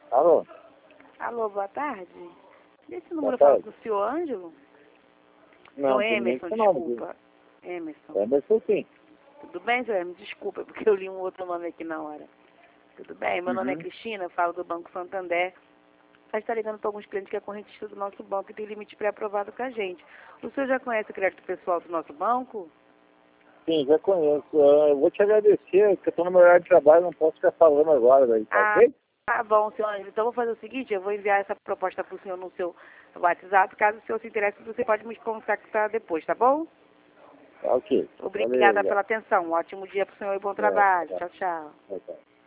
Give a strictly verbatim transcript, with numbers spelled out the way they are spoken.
Alô? Alô, boa tarde. Esse número Boa fala tarde. com o senhor Ângelo? Não, Não, tem Emerson, esse nome. desculpa. Emerson. Emerson, sim. Tudo bem, senhor Emerson? Desculpa, porque eu li um outro nome aqui na hora. Tudo bem? Meu nome é Uhum. Cristina, eu falo do Banco Santander. A gente está ligando para alguns clientes que é correntista do nosso banco e tem limite pré-aprovado com a gente. O senhor já conhece o crédito pessoal do nosso banco? Sim, já conheço. Ah, eu vou te agradecer, porque eu estou no meu horário de trabalho, não posso ficar falando agora, daí, tá Ah, ok? tá bom, senhor Ângelo. Então, eu vou fazer o seguinte, eu vou enviar essa proposta para o senhor no seu WhatsApp. Caso o senhor se interesse, você pode me contactar depois, tá bom? Tá ok. Obrigada Valeu, já. pela atenção. Um ótimo dia para o senhor e bom É, trabalho. tá, Tchau, tchau. tá, tá.